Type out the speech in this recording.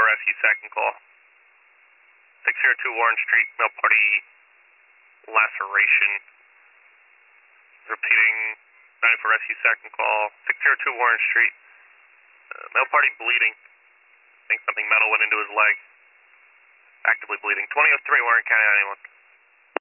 rescue, second call. 602 Warren Street, male party laceration. Repeating, 94 rescue, second call. 602 Warren Street, male party bleeding. I think something metal went into his leg. Actively bleeding. 2003 Warren County 91.